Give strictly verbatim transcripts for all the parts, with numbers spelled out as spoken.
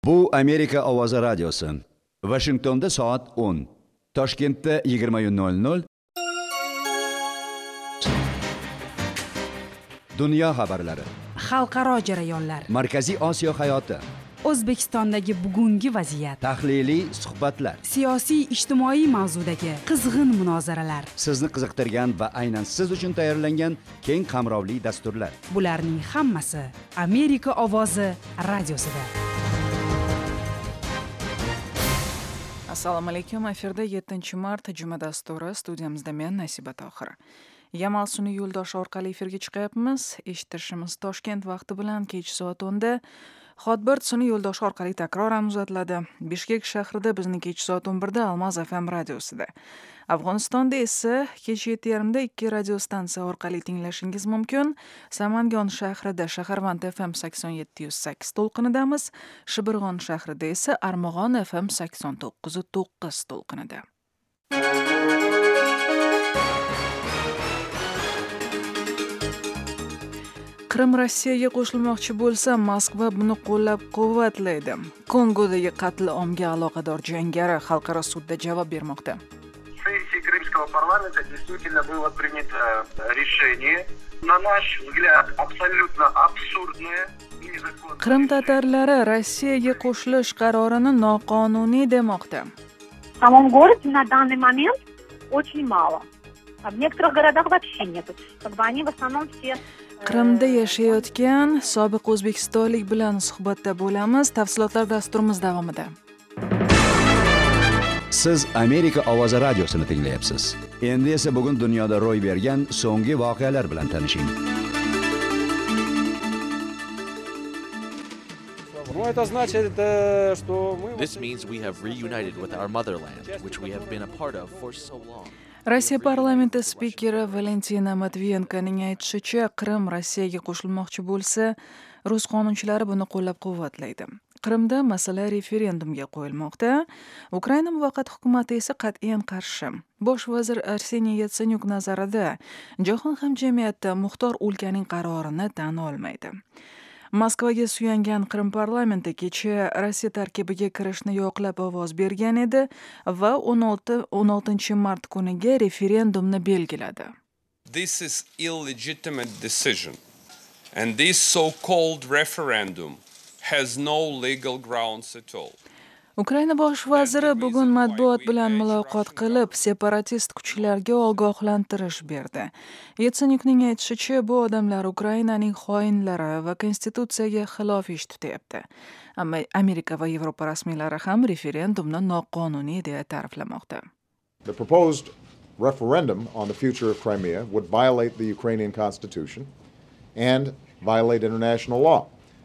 Bu Amerika ovozi radiosi. Washingtonda soat o'n, Toshkentda yigirma nol nol. Dunyo xabarlari, xalqaro jarayonlar, Markaziy Osiyo hayoti, O'zbekistondagi bugungi vaziyat, tahliliy suhbatlar, siyosiy ijtimoiy mavzudagi qizg'in munozaralar, sizni qiziqtirgan va aynan siz uchun tayyorlangan keng qamrovli dasturlar. bularning hammasi Amerika ovozi radiosida. Assalomu alaykum. Efirda yettinchi mart juma dasturi. Studiyamizda men Nasiba Tohir. Yamal sun'iy yo'ldosh orqali efirga chiqyapmiz. Eshittirishimiz Toshkent vaqti bilan kech soat o'nda. Hotbird sun'iy yo'ldosh orqali takroran uzatiladi. Bishkek shahrida bizni kech soat o'n birda Almaz F M radiosida. Afg'onistonda esa kech yetti yarimda ikki radiostansiya orqali tinglashingiz mumkin. Samangon shahrida Shaharvand F M sakson yetti yuz sakkiz to'lqinidamiz. Shibirg'on shahrida esa Armag'on F M sakson to'qqiz to'qqiz to'lqinida. Qrim Rossiyaga qo'shilmoqchi bo'lsa, Moskva buni qo'llab-quvvatlaydi. Kongodagi qatl omga aloqador jangari xalqaro sudda javob bermoqda. Сессии Крымского парламента действительно было принято решение, на наш взгляд, абсолютно абсурдное и незаконное. Qrim tatarlari Rossiyaga qo'shilish qarorini noqonuniy demoqda. В самом городе на данный момент очень мало. А в некоторых городах вообще нет. Как бы они в основном все... Qrimda yashayotgan sobiq o'zbekistonlik bilan suhbatda bo'lamiz. Tafsilotlar dasturimiz davomida. Siz Amerika ovozi radiosini tinglayapsiz. Endi esa bugun dunyoda ro'y bergan so'nggi voqealar bilan tanishing. This means we have reunited with our motherland, which we have been a part of for so long. Rossiya parlamenti spikeri Valentina Matviyenkoning aytishicha, Qrim Rossiyaga qo'shilmoqchi bo'lsa, rus qonunchilari buni qo'llab-quvvatlaydi. Qrimda masala referendumga qo'yilmoqda. Ukraina muvaqqat hukumati esa qat'iyan qarshi. Bosh vazir Arseniy Yatsenyuk nazarida, jahon hamjamiyati muxtor o'lkaning qarorini tan olmaydi. Moskvaga suyangan Qrim parlamenti kecha Rossiya tarkibiga kirishni yoqlab ovoz bergan edi va o'n oltinchi mart kuniga referendumni belgiladi. This is illegitimate decision, and this so-called referendum has no legal grounds at all. Ukraina bosh vaziri bugun matbuot bilan muloqot qilib, separatist kuchlarga ogohlantirish berdi. Yatsenyukning aytishicha, bu odamlar Ukrainaning xoinlari va konstitutsiyaga xilof ish tutyapti. Ammo Amerika va Yevropa rasmiylari ham referendumni noqonuniy deya ta'riflamoqda. The proposed referendum on the future of Crimea would violate the Ukrainian constitution and violate international law.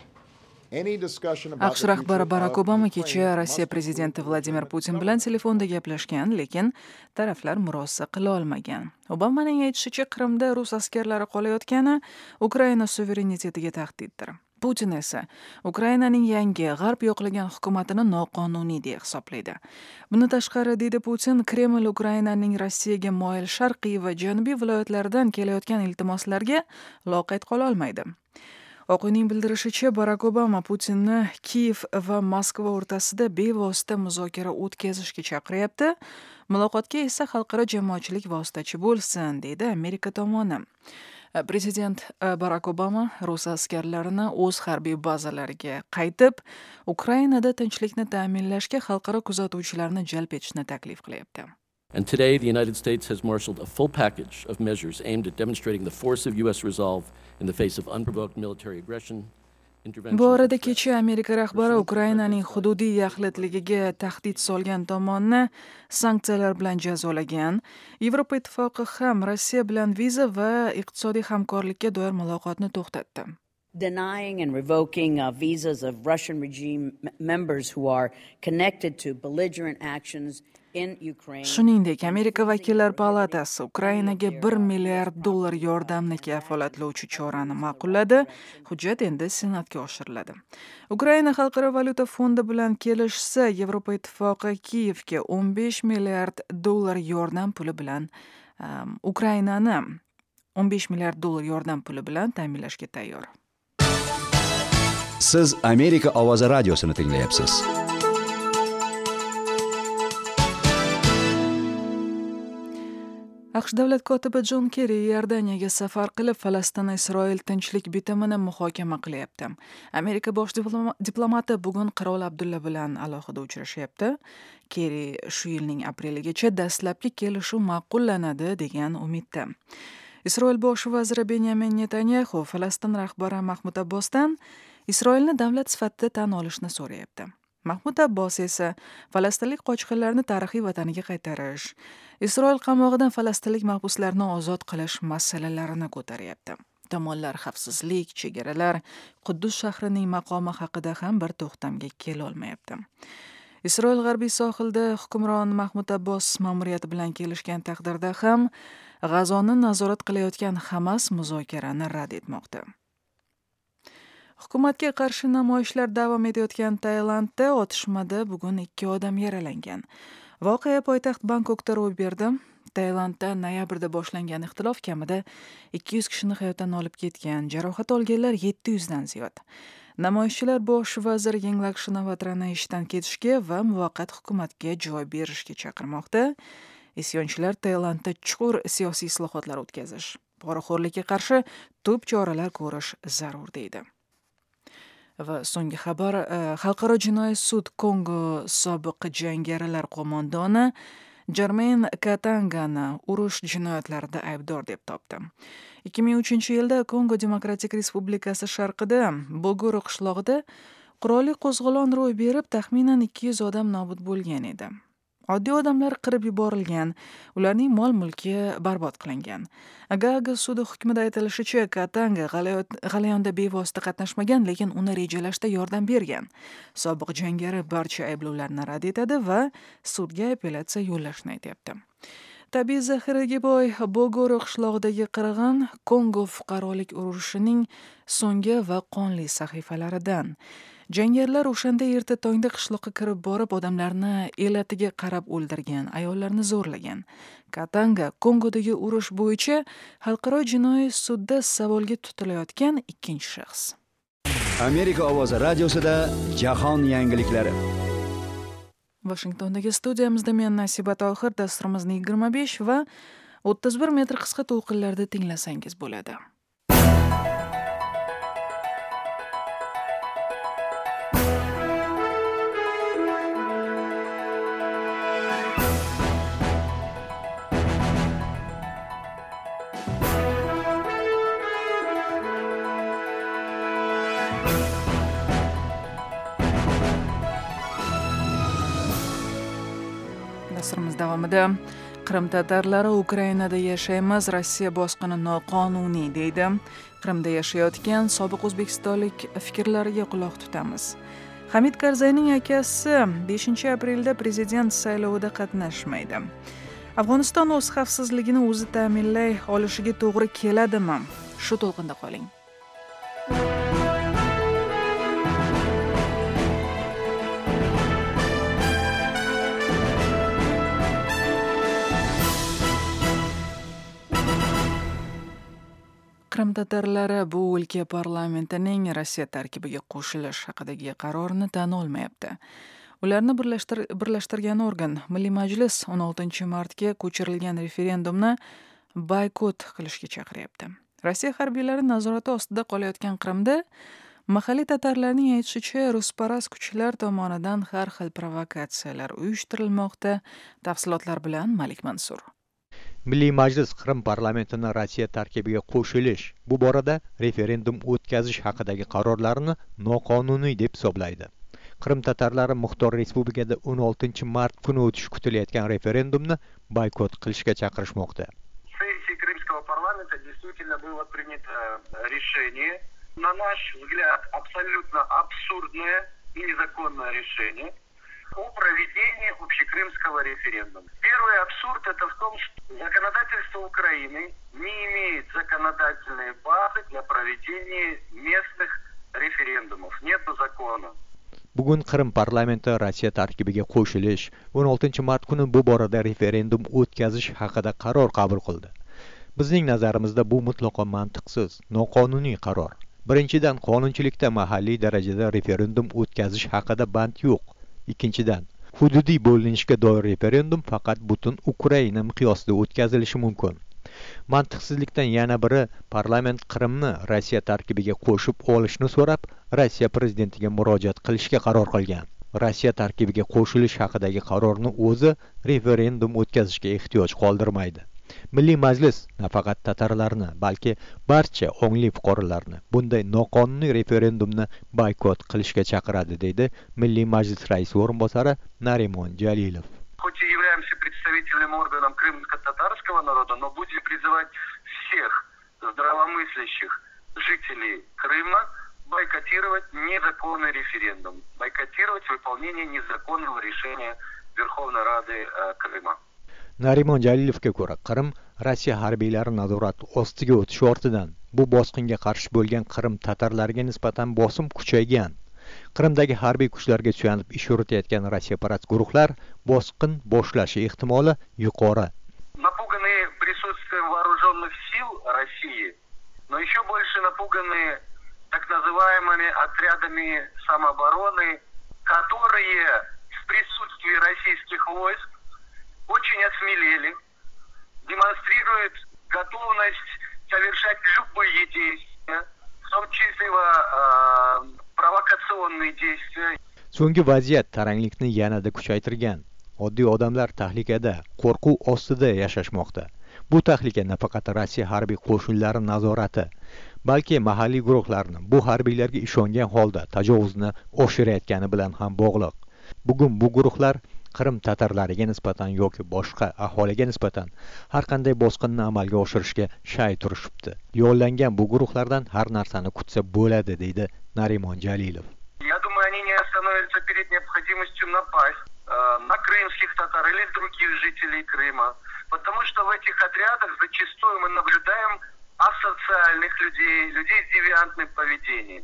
AQSh rahbari Barak Obama kecha Rossiya prezidenti Vladimir Putin bilan telefonda gaplashgan, lekin taraflar murosa qila olmagan. Obamaning aytishicha, Qrimda rus askarlari qolayotgani Ukraina suverenitetiga tahdiddir. Putin esa Ukrainaning yangi g'arb yoqlagan hukumatini noqonuniy deb hisoblaydi. Bundan tashqari, deydi Putin, Kreml Ukrainaning Rossiyaga moyil sharqiy va janubiy viloyatlaridan kelayotgan iltimoslarga loqayd qola olmaydi. Oq uyning bildirishicha, Barak Obama Putinni Kiyev va Moskva o'rtasida bevosita muzokara o'tkazishga chaqiryapti. Muloqotga esa xalqaro jamoatchilik vositachi bo'lsin, deydi Amerika tomoni. Prezident Barak Obama rus askarlarini o'z harbiy bazalariga qaytib, Ukrainada tinchlikni ta'minlashga xalqaro kuzatuvchilarni jalb etishni taklif qilyapti. And today, the United States has marshaled a full package of measures aimed at demonstrating the force of U S resolve in the face of unprovoked military aggression. Bu orada kecha Amerika rahbari Ukrainaning hududiy yaxlitligiga tahdid solgan tomonni sanksiyalar bilan jazolagan. Yevropa ittifoqi ham Rossiya bilan viza va iqtisodiy hamkorlikka doir muloqotni to'xtatdi. Denying and revoking uh, visas of Russian regime members who are connected to belligerent actions in Ukraine. Shuningdek, Amerika vakillar palatasi Ukrainaga bir milliard dollar yordamni kafolatlovchi chorani ma'qulladi. Hujjat endi Senatga oshiriladi. Ukraina xalqaro valyuta fondi bilan kelishsa, Yevropa ittifoqi Kiyevga o'n besh milliard dollar yordam puli bilan um, Ukrainani o'n besh milliard dollar yordam puli bilan ta'minlashga tayyor. Siz Amerika ovozi radiosini tinglayapsiz. AQSh davlat kotibi Jon Kerri Iordaniyaga safar qilib, Falastin-Isroil tinchlik bitimini muhokama qilyapti. Amerika bosh diplomati bugun qirol Abdulla bilan alohida uchrashyapti. Kerri shu yilning apreligacha dastlabki kelishuv ma'qullanadi degan umidda. Isroil bosh vaziri Benyamin Netanyahu Falastin rahbari Mahmud Abbosdan Isroilni davlat sifatida tan olishni so'rayapti. Mahmud Abbos esa falastinlik qochqinlarni tarixiy vataniga qaytarish, Isroil qamog'idan falastinlik mahbuslarni ozod qilish masalalarini ko'taryapti. Tomonlar xavfsizlik, chegaralar, Quddus shahrining maqomi haqida ham bir to'xtamga kela olmayapti. Isroil g'arbiy sohilda hukmron Mahmud Abbos ma'muriyati bilan kelishgan taqdirda ham G'azoni nazorat qilayotgan Hamas muzokarani rad etmoqda. Hukumatga qarshi namoyishlar davom etayotgan Tailandda otishmada bugun ikki odam yaralangan. Voqea poytaxt Bangkokda ro'y berdi. Tailandda noyabrda boshlangan ixtilof kamida ikki yuz kishini hayotdan olib ketgan, jarohat olganlar yetti yuzdan ziyod. Namoyishchilar bosh vazir Yingluck Shinawtrani ishdan ketishga va muvaqqat hukumatga joy berishga chaqirmoqda. Isyonchilar Tailandda chuqur siyosiy islohotlar o'tkazish, poraxo'rlikka qarshi tub choralar ko'rish zarur deydi. Va so'nggi xabar, Xalqaro jinoiy sud Kongo sobiq jangarilar qo'mondoni Germain Katangani urush jinoyatlarida aybdor deb topdi. ikki ming uchinchi yilda Kongo Demokratik Respublikasi sharqida Bogoro qishlog'ida qurolli qo'zg'olon ro'y berib, taxminan ikki yuz odam nobud bo'lgan edi. Oddiy odamlar qirib yuborilgan, ularning mol-mulki barbod qilingan. Gaaga sudi hukmida aytilishicha, Katanga g'alayonda bevosita qatnashmagan, lekin uni rejalashda yordam bergan. Sobiq jangari barcha ayblovlarni rad etadi va sudga apellyatsiya yo'llashni aytayapti. Tabiiy zaxiraga boy Bogoro qishlog'idagi qirg'in Kongo fuqarolik urushining so'nggi va qonli sahifalaridan. Jangarilar o'shanda erta tongda qishloqqa kirib borib, odamlarni elatiga qarab o'ldirgan, ayollarni zo'rlagan. Katanga Kongodagi urush bo'yicha xalqaro jinoiy sudda savolga tutilayotgan ikkinchi shaxs. Amerika ovozi radiosida jahon yangiliklari. Washingtondagi studiyamizda men Nasiba Tohir, dasturimizni yigirma besh va o'ttiz bir metr qisqa to'lqinlarda tinglasangiz bo'ladi. Dasturimiz davomida Qrim tatarlari Ukrainada yashaymiz, Rossiya bosqini noqonuniy deydi. Qrimda yashayotgan sobiq o'zbekistonlik fikrlariga quloq tutamiz. Hamid Karzayning akasi beshinchi aprelda prezident saylovida qatnashmaydi. Afg'oniston o'z xavfsizligini o'zi ta'minlay olishiga to'g'ri keladimi? Shu to'lqinda qoling. Qrim tatarlari bu o'lka parlamentining Rossiya tarkibiga qo'shilish haqidagi qarorini tan olmayapti. Ularni birlashtir birlashtirgan organ Milliy Majlis o'n oltinchi martga ko'chirilgan referendumni boykot qilishga chaqiryapti. Rossiya harbiylari nazorati ostida qolayotgan Qrimda mahalliy tatarlarning aytishicha, rusparast kuchlar tomonidan har xil provokatsiyalar uyushtirilmoqda. Tafsilotlar bilan Malik Mansur. Milliy Majlis Qrim parlamentini Rossiya tarkibiga qo'shilish, bu borada referendum o'tkazish haqidagi qarorlarini noqonuniy deb hisoblaydi. Qrim tatarlari Muxtor Respublikada o'n oltinchi mart kuni o'tishi kutilayotgan referendumni boykot qilishga chaqirishmoqda. Сессии Крымского парламента действительно было принято решение, на наш взгляд, абсолютно абсурдное и незаконное решение о проведении общекрымского референдума. Первый абсурд это в том, что законодательство Украины не имеет законодательной базы для проведения местных референдумов. Нету закона. Bugun Qrim parlamenti Rossiya tarkibiga qo'shilish, o'n oltinchi mart kuni bu borada referendum o'tkazish haqida qaror qabul qildi. Bizning nazarimizda bu mutlaqo mantiqsiz, noqonuniy qaror. Birinchidan, qonunchilikda mahalliy darajada referendum o'tkazish haqida band yo'q. Ikkinchidan, hududiy bo'linishga doir referendum faqat butun Ukraina miqyosida o'tkazilishi mumkin. Mantiqsizlikdan yana biri, parlament Qrimni Rossiya tarkibiga qo'shib olishni so'rab, Rossiya prezidentiga murojaat qilishga qaror qilgan. Rossiya tarkibiga qo'shilish haqidagi qarorni o'zi referendum o'tkazishga ehtiyoj qoldirmaydi. Milliy Majlis nafaqat tatarlarni, balki barcha ongli fuqarolarni bunday noqonuniy referendumni boykot qilishga chaqiradi, deydi Milliy Majlis raisi o'rinbosari Narimon Jalilov. Хоть и являемся представителем органов крымско-татарского народа, но будем призывать всех здравомыслящих жителей Крыма бойкотировать незаконный референдум, бойкотировать выполнение незаконного решения Верховной Рады э, Крыма. Narimon Jalilovga ko'ra, Qrim Rossiya harbiylari nazorati ostiga o'tishi ortidan bu bosqinga qarshi bo'lgan Qrim tatarlariga nisbatan bosim kuchaygan. Qrimdagi harbiy kuchlarga suyanib ish yuritayotgan Rossiyaparast guruhlar bosqin boshlashi ehtimoli yuqori. Напуганные присутствием вооруженных сил России, но еще больше напуганные так называемыми отрядами самообороны, которые в присутствии российских войск очень осмелели, демонстрируют готовность совершать любые действия, в том числе э, провокационные действия. So'nggi vaziyat taranglikni yanada kuchaytirgan. Oddiy odamlar tahlikada, qo'rquv ostida yashashmoqda. Bu tahlika nafaqat Rossiya harbiy qo'shinlari nazorati, balki mahalliy guruhlarni bu harbiylarga ishongan holda tajovuzni oshirayotgani bilan ham bog'liq. Bugun bu guruhlar Qrim tatarlariga nisbatan yoki boshqa aholiga nisbatan har qanday bosqinni amalga oshirishga shay turishibdi. Yo'llangan bu guruhlardan har narsani kutsa bo'ladi, deydi Narimon Jalilov. Я думаю, они не остановятся перед необходимостью напасть э, на крымских татар или других жителей Крыма, потому что в этих отрядах зачастую мы наблюдаем асоциальных людей, людей с девиантным поведением.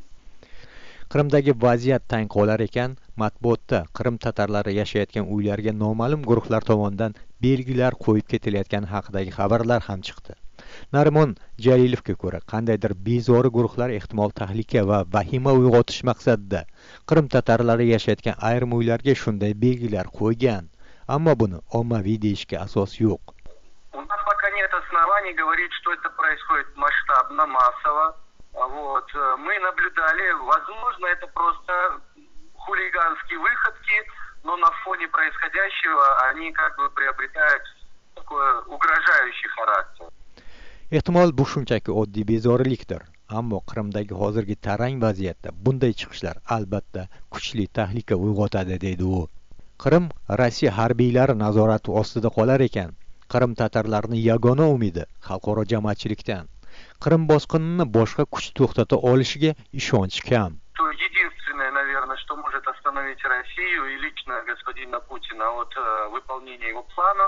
Qrimdagi vaziyat tang qolar ekan, matbuotda Qrim tatarlari yashayotgan uylarga noma'lum guruhlar tomonidan belgilar qo'yib ketilayotgani haqidagi xabarlar ham chiqdi. Narimon Jalilovga ko'ra, qandaydir bezori guruhlar ehtimol tahlika va vahima uyg'otish maqsadida Qrim tatarlari yashayotgan ayrim uylarga shunday belgilar qo'ygan, ammo buni ommaviy deyishga asos yo'q. У нас пока нет оснований говорить, что это происходит масштабно, массово. Вот. Мы наблюдали, возможно, это просто хулиганские выходки, но на фоне происходящего они как бы приобретают такой угрожающий характер. Ehtimol bu shunchaki oddiy bezorilikdir, ammo Qrimdagi hozirgi tarang vaziyatda bunday chiqishlar albatta kuchli tahlika uyg'otadi, deydi u. Qrim Rossiya harbiylari nazorati ostida qolar ekan, Qrim tatarlarining yagona umidi xalqaro jamoatchilikdan Qrim bosqinini boshqa kuch to'xtata olishiga ishonch kam. Единственное, наверное, что может остановить Россию и лично господина Путина от выполнения его плана,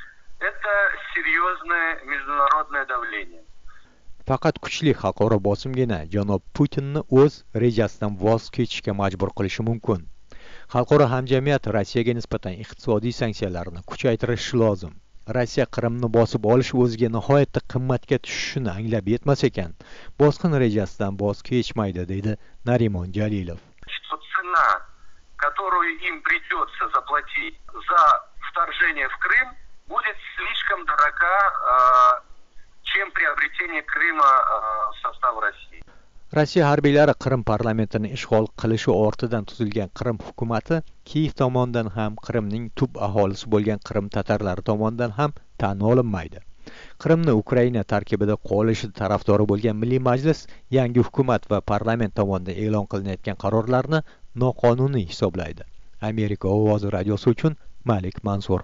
это серьезное международное давление. Faqat kuchli xalqaro bosimgina janob Putinni o'z rejasidan voz kechishga majbur qilishi mumkin. Xalqaro hamjamiyat Rossiyaga nisbatan iqtisodiy sanksiyalarni kuchaytirishi lozim. Rossiya Qrimni bosib olish o'ziga nihoyatda qimmatga tushishini anglab yetmas ekan, bosqin rejasidan voz kechmaydi, deydi Narimon Jalilov. Цена, которую им придется заплатить за вторжение в Крым, будет слишком дорога, чем приобретение Крыма в состав России. Rossiya harbiylari Qrim parlamentini ishg'ol qilishi ortidan tuzilgan Qrim hukumati Kiyev tomonidan ham, Qrimning tub aholisi bo'lgan Qrim tatarlari tomonidan ham tan olinmaydi. Qrimni Ukraina tarkibida qolishi tarafdori bo'lgan Milliy Majlis yangi hukumat va parlament tomonidan e'lon qilinayotgan qarorlarni noqonuniy hisoblaydi. Amerika ovozi radiosi uchun Malik Mansur.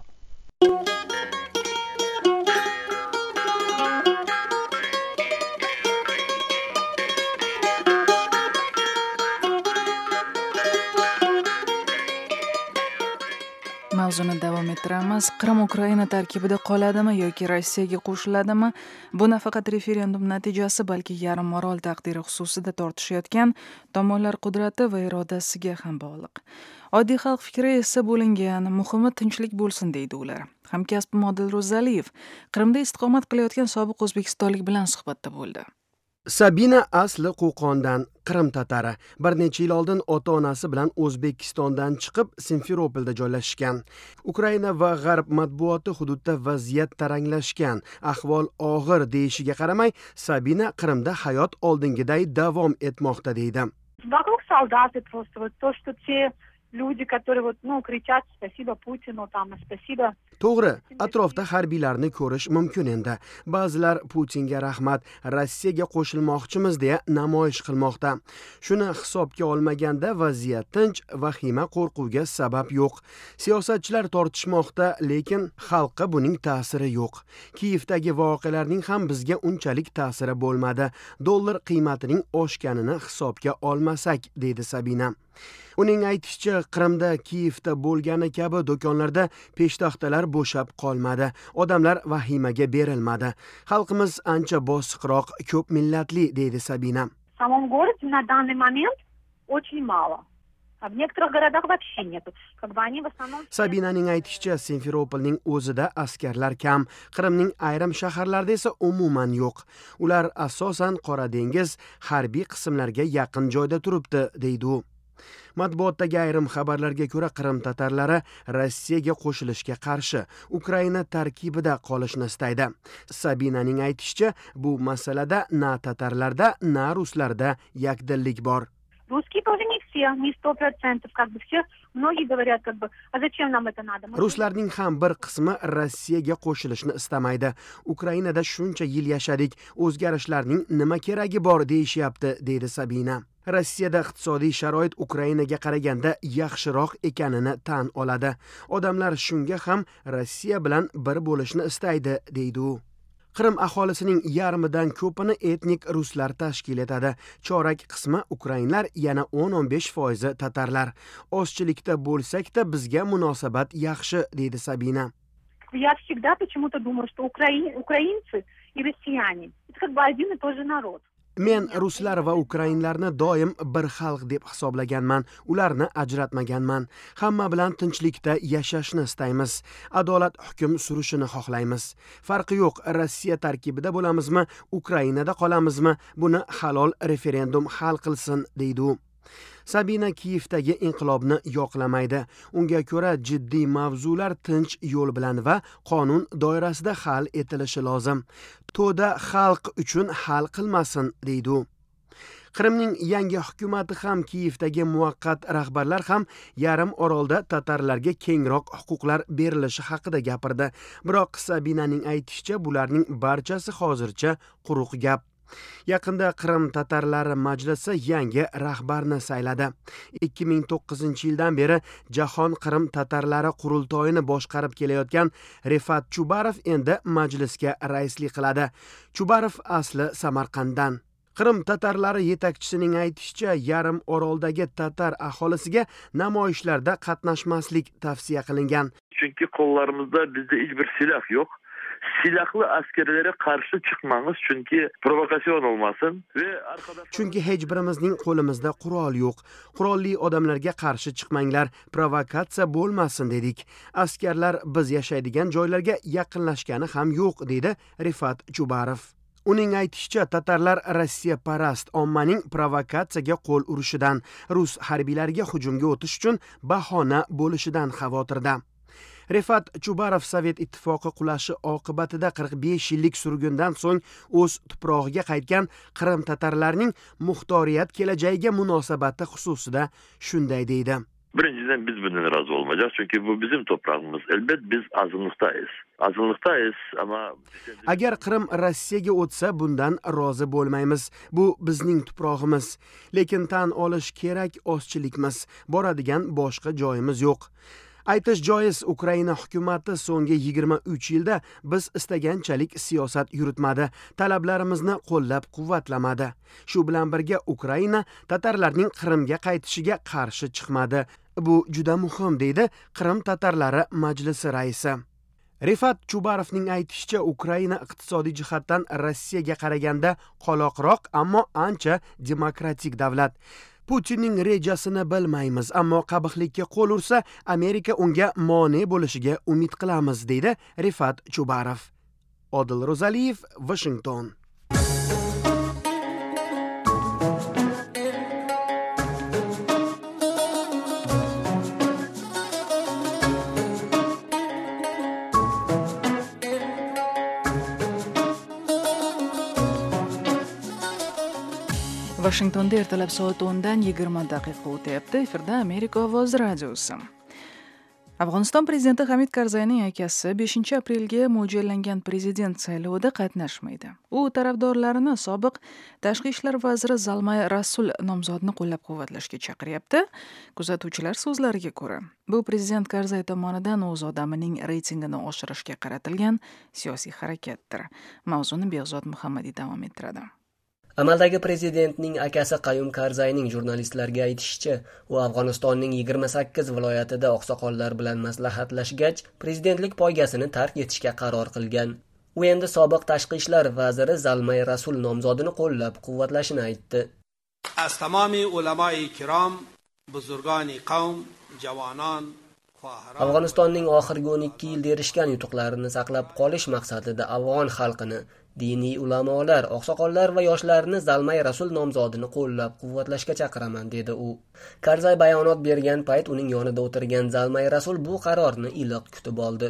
Mavzuni davom ettiramiz. Qrim Ukraina tarkibida qoladimi yoki Rossiyaga qo'shiladimi? Bu nafaqat referendum natijasi, balki yarim orol taqdiri xususida tortishayotgan tomonlar qudrati va irodasiga ham bog'liq. Oddiy xalq fikri esa bo'lingan, muhimi tinchlik bo'lsin, deydi ular. Hamkasbim Odil Ro'zaliyev Qrimda istiqomat qilayotgan sobiq o'zbekistonlik bilan suhbatda bo'ldi. Sabina asli Qo'qondan, Qrim tatari. Bir necha yil oldin ota-onasi bilan O'zbekistondan chiqib Simferopolda joylashgan. Ukraina va G'arb matbuoti hududda vaziyat taranglashgan, ahvol og'ir deyishiga qaramay, Sabina Qrimda hayot oldingiday davom etmoqda deydi. Вокруг солдаты просто вот то, что те люди, которые вот, ну, кричат спасибо Путину, там, спасибо. To'g'ri, atrofda harbiylarni ko'rish mumkin endi. Ba'zilar Putinga rahmat, Rossiyaga qo'shilmoqchimiz deya namoyish qilmoqda. Shuni hisobga olmaganda vaziyat tinch, vahima qo'rquvga sabab yo'q. Siyosatchilar tortishmoqda, lekin xalqqa buning ta'siri yo'q. Kiyevdagi voqealarning ham bizga unchalik ta'siri bo'lmadi. Dollar qiymatining oshganini hisobga olmasak, deydi Sabina. Uning aytishicha, Qrimda Kiyevda bo'lgani kabi do'konlarda peshtaxtalar bo'shab qolmadi. Odamlar vahimaga berilmadi. Xalqimiz ancha bosiqroq, ko'p millatli, deydi Sabina. В самом городе на данный момент очень мало. А в некоторых городах вообще нету. Как бы они в основном... Sabinaning aytishicha, Simferopolning o'zida askarlar kam, Qrimning ayrim shaharlarida esa umuman yo'q. Ular asosan Qora dengiz harbiy qismlarga yaqin joyda turibdi, deydi u. Matbuotdagi ayrim xabarlarga ko'ra, Qrim tatarlari Rossiyaga qo'shilishga qarshi, Ukraina tarkibida qolishni istaydi. Sabinaning aytishicha, bu masalada na tatarlarda, na ruslarda yakdillik bor. Русские тоже не все, не сто процентов, как бы все, многие говорят, как бы, а зачем нам это надо? Ruslarning ham bir qismi Rossiyaga qo'shilishni istamaydi. Ukrainada shuncha yil yashadik, o'zgarishlarning nima keragi bor deyishyapti, deydi Sabina. Rossiyada iqtisodiy sharoit Ukrainaga qaraganda yaxshiroq ekanini tan oladi. Odamlar shunga ham Rossiya bilan bir bo'lishni istaydi, deydi u. Qrim aholisining yarmidan ko'pini etnik ruslar tashkil etadi. Chorak qismi ukrainlar, yana o'n o'n besh foizi tatarlar. Ozchilikda bo'lsak-da bizga munosabat yaxshi, deydi Sabina. Я всегда почему-то думаю, что украинцы и россияне это как бы один и тот же народ. Men ruslar va ukrainlarni doim bir xalq deb hisoblaganman, ularni ajratmaganman. Hamma bilan tinchlikda yashashni istaymiz. Adolat hukm surishini xohlaymiz. Farqi yo'q, Rossiya tarkibida bo'lamizmi, Ukrainada qolamizmi, buni halol referendum hal qilsin, deydi u. Sabina Kiyevdagi inqilobni yoqlamaydi. Unga ko'ra jiddiy mavzular tinch yo'l bilan va qonun doirasida hal etilishi lozim. To'da xalq uchun hal qilmasin, deydi u. Qrimning yangi hukumati ham Kiyevdagi muvaqqat rahbarlar ham yarim orolda tatarlarga kengroq huquqlar berilishi haqida gapirdi. Biroq Sabinaning aytishicha, bularning barchasi hozircha quruq gap. Yaqinda Qrim tatarlari majlisi yangi rahbarni sayladi. ikki ming to'qqizinchi yildan beri Jahon Qrim tatarlari qurultoyini boshqarib kelayotgan Rifat Chubarov endi majlisga raislik qiladi. Chubarov asli Samarqanddan. Qrim tatarlari yetakchisining aytishicha, yarim oroldagi tatar aholisiga namoyishlarda qatnashmaslik tavsiya qilingan. Chunki qo'llarimizda bizda hech bir silah yo'q. Silahlı askerlere karşı çıkmanız çünkü provokasyon olmasın ve arkadaşlar... Chunki hech birimizning qo'limizda qurol yo'q. Qurolli odamlarga qarshi chiqmanglar, provokatsiya bo'lmasin dedik. Askarlar biz yashaydigan joylarga yaqinlashgani ham yo'q, dedi Rifat Chubarov. Uning aytishicha, tatarlar Rossiya parast ommaning provokatsiyaga qo'l urishidan, rus harbiylariga hujumga o'tish uchun bahona bo'lishidan xavotirda. Rifat Chubarov Sovet ittifoqi qulashi oqibatida qirq besh yillik surgundan so'ng o'z tuprog'iga qaytgan Qrim tatarlarining muxtoriyat kelajagiga munosabati xususida shunday deydi. Birinciden biz bundan razı olmayacağız çünkü bu bizim toprağımız. Elbet biz azınlıktayız. Azınlıktayız ama... Agar Qrim Rossiyaga o'tsa bundan rozi bo'lmaymiz. Bu bizning tuprog'imiz. Lekin tan olish kerak, ozchilikmiz. Boradigan boshqa joyimiz yo'q. Aytish joiz, Ukraina hukumati so'nggi yigirma uch yilda biz istaganchalik siyosat yuritmadi, talablarimizni qo'llab-quvvatlamadi. Shu bilan birga Ukraina tatarlarning Qrimga qaytishiga qarshi chiqmadi. Bu juda muhim, deydi Qrim tatarlari majlisi raisi. Rifat Chubarovning aytishicha, Ukraina iqtisodiy jihatdan Rossiyaga qaraganda qoloqroq, ammo ancha demokratik davlat. Putinning rejasini bilmaymiz, ammo qabihlikka qo'l ursa, Amerika unga mone bo'lishiga umid qilamiz, deydi Rifat Chubarov. Odil Ro'zaliyev, Washington. Washingtonda ertalab soat o'ndan yigirma daqiqa o'tyapti. Efirda Amerika ovozi radiosi. Afg'oniston prezidenti Hamid Karzayning akasi beshinchi aprelga mo'ljallangan prezident saylovida qatnashmaydi. U tarafdorlarini sobiq tashqi ishlar vaziri Zalmay Rasul nomzodini qo'llab-quvvatlashga chaqiryapti. Kuzatuvchilar so'zlariga ko'ra, bu prezident Karzay tomonidan o'z odamining reytingini oshirishga qaratilgan siyosiy harakatdir. Mavzuni Behzod Muhammadiy davom ettiradi. Amaldagi prezidentning akasi Qayum Karzayning jurnalistlarga aytishicha, u Afg'onistonning yigirma sakkiz viloyatida oqsoqollar bilan maslahatlashgach, prezidentlik poygasini tark etishga qaror qilgan. U endi sobiq tashqi ishlar vaziri Zalmay Rasul nomzodini qo'llab-quvvatlashini aytdi. Az tamomi ulamoi kirom, buzurgoni qavm, javonon Afg'onistonning oxirgi o'n ikki yilda erishgan yutuqlarini saqlab qolish maqsadida afg'on xalqini, diniy ulamolar, oqsoqollar va yoshlarni Zalmay Rasul nomzodini qo'llab-quvvatlashga chaqiraman, dedi u. Karzay bayonot bergan payt uning yonida o'tirgan Zalmay Rasul bu qarorni iliq kutib oldi.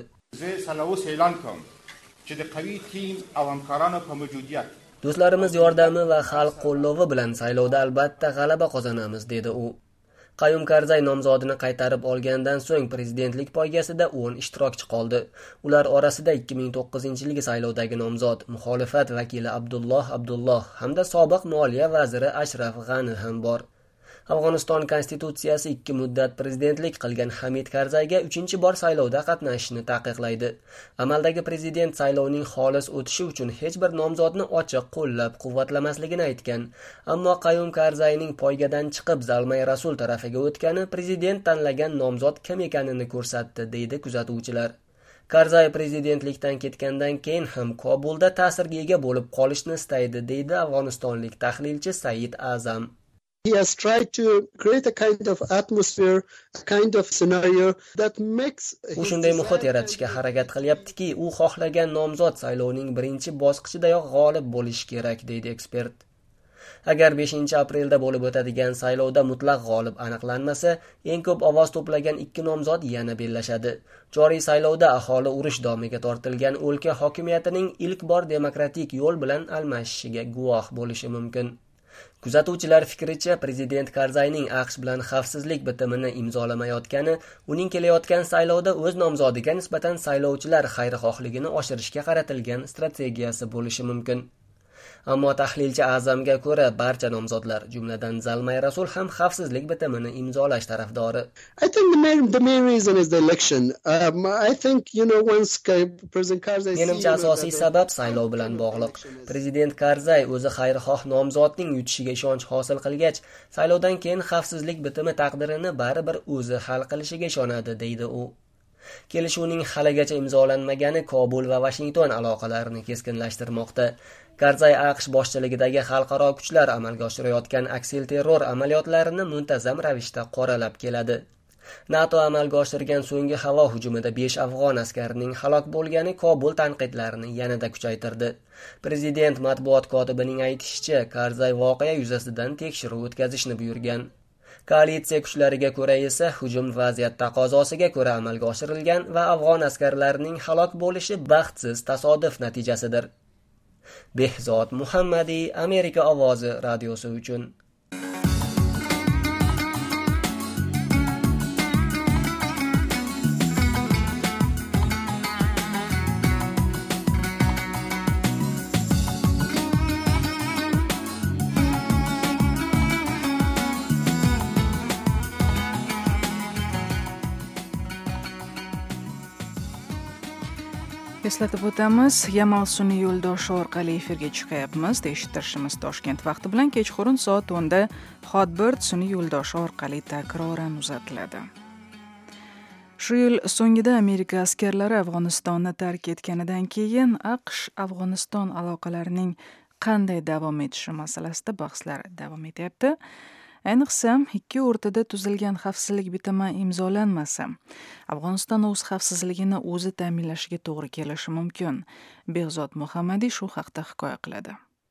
Do'stlarimiz yordami va xalq qo'llovi bilan saylovda albatta g'alaba qozonamiz, dedi u. Qayum Karzay nomzodini qaytarib olgandan so'ng prezidentlik poygasida o'n ishtirokchi qoldi. Ular orasida ikki ming to'qqizinchi yilgi saylovdagi nomzod, muxolifat vakili Abdulloh Abdulloh hamda sobiq moliya vaziri Ashraf G'ani ham bor. Afg'oniston konstitutsiyasi ikki muddat prezidentlik qilgan Hamid Karzayga uchinchi bor saylovda qatnashishni taqiqlaydi. Amaldagi prezident saylovning xolis o'tishi uchun hech bir nomzodni ochiq qo'llab-quvvatlamasligini aytgan. Ammo Qayum Karzayning poygadan chiqib Zalmay Rasul tarafiga o'tgani prezident tanlagan nomzod kim ekanini ko'rsatdi, deydi kuzatuvchilar. Karzay prezidentlikdan ketgandan keyin ham Kobulda ta'sirga ega bo'lib qolishni istaydi, deydi afg'onistonlik tahlilchi Said Azam. He has tried to create a kind of atmosphere, a kind of scenario that makes U shunday muhit yaratishga harakat qilyaptiki, u xohlagan nomzod saylovning birinchi bosqichidayoq g'olib bo'lishi kerak, deydi ekspert. Agar beshinchi aprelda bo'lib o'tadigan saylovda mutlaq g'olib aniqlanmasa, eng ko'p ovoz to'plagan ikki nomzod yana bellashadi. Joriy saylovda aholi urush domiga tortilgan o'lka hokimiyatining ilk bor demokratik yo'l bilan almashishiga guvoh bo'lishi mumkin. Kuzatuvchilar fikricha, prezident Karzayning AQSh bilan xavfsizlik bitimini imzolamayotgani, uning kelayotgan saylovda o'z nomzodiga nisbatan saylovchilar xayrixohligini oshirishga qaratilgan strategiyasi bo'lishi mumkin. Ammo tahlilchi Azamga ko'ra, barcha nomzodlar, jumladan Zalmay Rasul ham xavfsizlik bitimini imzolash tarafdori. I think the main the main reason is the election. Um, I think you know once President Karzai Menimcha asosiy sabab saylov bilan bog'liq. Prezident Karzay o'zi xayrixoh nomzodning yutishiga ishonch hosil qilgach, saylovdan keyin xavfsizlik bitimi taqdirini baribir o'zi hal qilishiga ishonadi, deydi u. Kelishuvning haligacha imzolanmagani Kobul va Washington aloqalarini keskinlashtirmoqda. Karzay AQSh boshchiligidagi xalqaro kuchlar amalga oshirayotgan aksilterror amaliyotlarini muntazam ravishda qoralab keladi. NATO amalga oshirgan so'nggi havo hujumida besh afg'on askarining halok bo'lgani Kobul tanqidlarini yanada kuchaytirdi. Prezident matbuot kotibining aytishicha, Karzay voqea yuzasidan tekshiruv o'tkazishni buyurgan. Koalitsiya kuchlariga ko'ra esa hujum vaziyat taqozosiga ko'ra amalga oshirilgan va afg'on askarlarining halok bo'lishi baxtsiz tasodif natijasidir. Behzod Muhammadiy, Amerika ovozi radiosi uchun. Eslatib o'tamiz, Yamal sun'iy yo'ldoshi orqali efirga chiqyapmiz. Eshittirishimiz Toshkent vaqti bilan kechqurun soat o'nda Hotbird sun'iy yo'ldoshi orqali takroran uzatiladi. Shu yil so'ngida Amerika askarlari Afg'onistonni tark etganidan keyin AQSh Afg'oniston aloqalarining qanday davom etishi masalasida bahslar davom etyapti. Ayniqsa, ikki o'rtada tuzilgan xavfsizlik bitimi imzolanmasa, Afg'oniston o'z xavfsizligini o'zi ta'minlashiga to'g'ri kelishi mumkin. Behzod Muhammadiy shu haqda hikoya qiladi.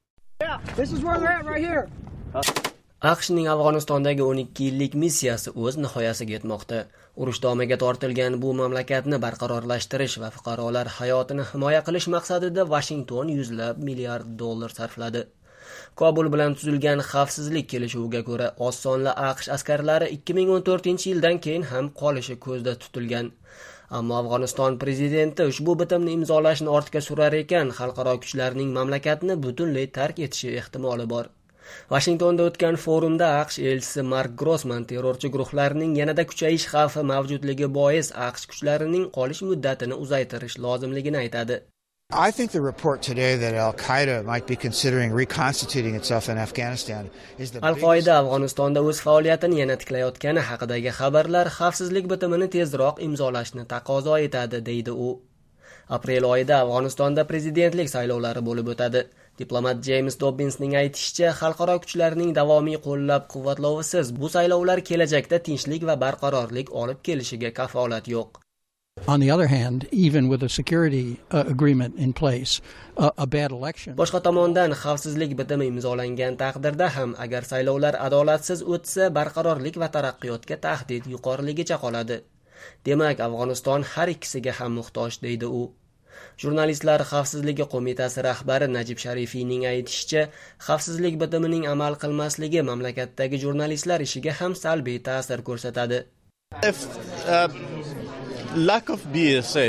AQShning Afg'onistondagi o'n ikki yillik missiyasi o'z nihoyasiga yetmoqda. Urush domiga tortilgan bu mamlakatni barqarorlashtirish va fuqarolar hayotini himoya qilish maqsadida Washington yuzlab milliard dollar sarfladi. Kobul bilan tuzilgan xavfsizlik kelishuviga ko'ra, oz sonli AQSh askarlari ikki ming o'n to'rtinchi yildan keyin ham qolishi ko'zda tutilgan. Ammo Afg'oniston prezidenti ushbu bitimni imzolashni ortga surar ekan, xalqaro kuchlarning mamlakatni butunlay tark etishi ehtimoli bor. Washingtonda o'tgan forumda AQSh elchisi Mark Grossman terrorchi guruhlarning yanada kuchayish xavfi mavjudligi bois AQSh kuchlarining qolish muddatini uzaytirish lozimligini aytadi. I think the report today that Al-Qaeda might be considering reconstituting itself in Afghanistan is the Al-Qoida Afg'onistonda o'z faoliyatini yana tiklayotgani haqidagi xabarlar xavfsizlik bitimini tezroq imzolashni taqozo etadi, deydi u. Aprel oyida Afg'onistonda prezidentlik saylovlari bo'lib o'tadi. Diplomat James Dobbinsning aytishicha, xalqaro kuchlarning davomiy qo'llab-quvvatlovisiz bu saylovlar kelajakda tinchlik va barqarorlik olib kelishiga kafolat yo'q. On the other hand, even with a security uh, agreement in place, uh, a bad election. Boshqa tomondan xavfsizlik bitimi imzolangan taqdirda ham agar saylovlar adolatsiz o'tsa, barqarorlik va taraqqiyotga tahdid yuqoriligicha qoladi. Demak, Afg'oniston har ikkisiga ham muhtoj, deydi u. Jurnalistlar xavfsizligi qo'mitasi rahbari Najib Sharifiyning aytishicha, xavfsizlik bitimining amal qilmasligi mamlakatdagi jurnalistlar ishiga ham salbiy ta'sir ko'rsatadi. If, uh... lack of B S A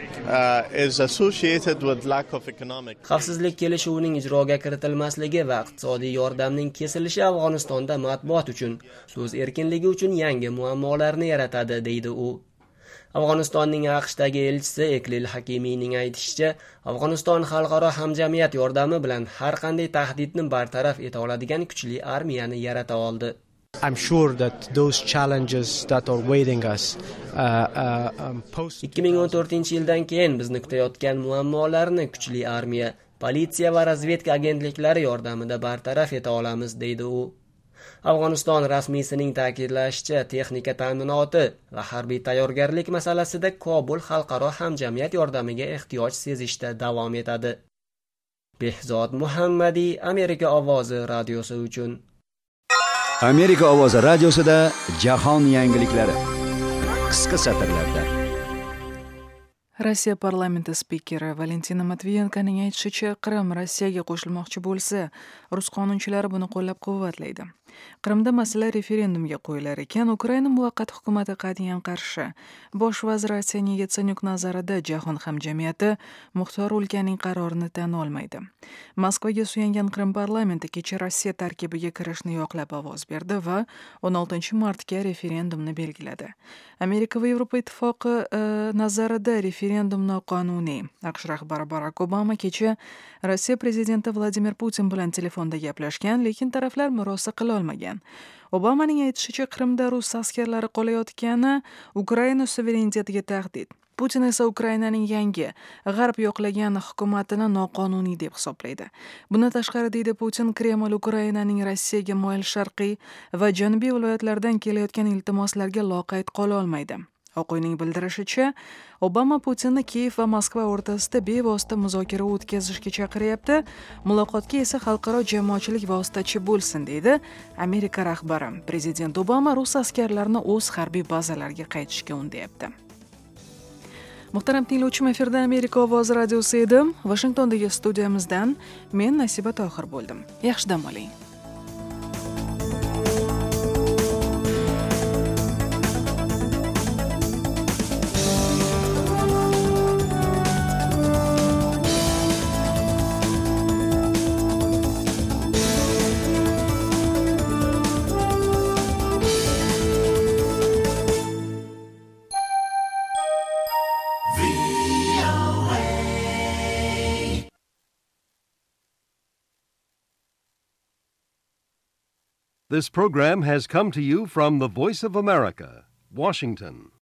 uh, is associated with lack of economic. Xavfsizlik kelishuvining ijroga kiritilmasligi va iqtisodiy yordamning kesilishi Afg'onistonda matbuot uchun, so'z erkinligi uchun yangi muammolarni yaratadi, deydi u. Afg'onistonning AQShdagi elchisi Eklil Hakimiyning aytishicha, Afg'oniston xalqaro hamjamiyat yordami bilan har qanday tahdidni bartaraf eta oladigan kuchli armiyani yarata oldi. I'm sure that those challenges that are waiting us uh, uh, um, post ikki ming o'n to'rtinchi yildan keyin bizni kutayotgan muammolarni kuchli armiya, politsiya va razvedka agentliklari yordamida bartaraf eta olamiz, deydi u. Afg'oniston rasmiysining ta'kidlashicha, texnika ta'minoti va harbiy tayyorgarlik masalasida Kobul xalqaro hamjamiyat yordamiga ehtiyoj sezishda davom etadi. Behzod Muhammadi, Amerika ovozi radiosi uchun. Amerika ovozi radiosida jahon yangiliklari qisqa satrlarda. Rossiya parlamenti spikeri Valentina Matviyenkoning aytishicha, Qrim Rossiyaga qo'shilmoqchi bo'lsa, rus qonunchilari buni qo'llab-quvvatlaydi. Qrimda masala referendumga qo'yilar ekan, Ukraina muvaqqat hukumati qat'iyan qarshi. Bosh vazir Arseniy Yatsenyuk nazarida jahon hamjamiyati muxtor o'lkaning qarorini tan olmaydi. Moskvaga suyangan Qrim parlamenti kecha Rossiya tarkibiga kirishni yoqlab ovoz berdi va o'n oltinchi martga referendumni belgiladi. Amerika va Yevropa ittifoqi e, nazarida referendum noqonuniy. AQSh rahbari Barack Obama kecha Rossiya prezidenti Vladimir Putin bilan telefonda gaplashgan, lekin taraflar murosa qila olmagan. Obamaning aytishicha, Qrimda rus askarlari qolayotgani Ukraina suverenitetiga tahdid. Putin esa Ukrainaning yangi g'arb yoqlagan hukumatini noqonuniy deb hisoblaydi. Bundan tashqari, deydi Putin, Kreml Ukrainaning Rossiyaga moyil sharqiy va janubiy viloyatlardan kelayotgan iltimoslarga loqayd qola olmaydi. Oq uyning bildirishicha, Obama Putinni Kiyev va Moskva o'rtasida bevosita muzokara o'tkazishga chaqiryapti, muloqotga esa xalqaro jamoatchilik vositachi bo'lsin, deydi Amerika rahbari. Prezident Obama rus askarlarini o'z harbiy bazalariga qaytishga undayapti. Muhtaram tinglovchim, efirda Amerika ovozi radiosi edi. Washingtondagi studiyamizdan men Nasiba Tohir bo'ldim. Yaxshi dam oling. This program has come to you from the Voice of America, Washington.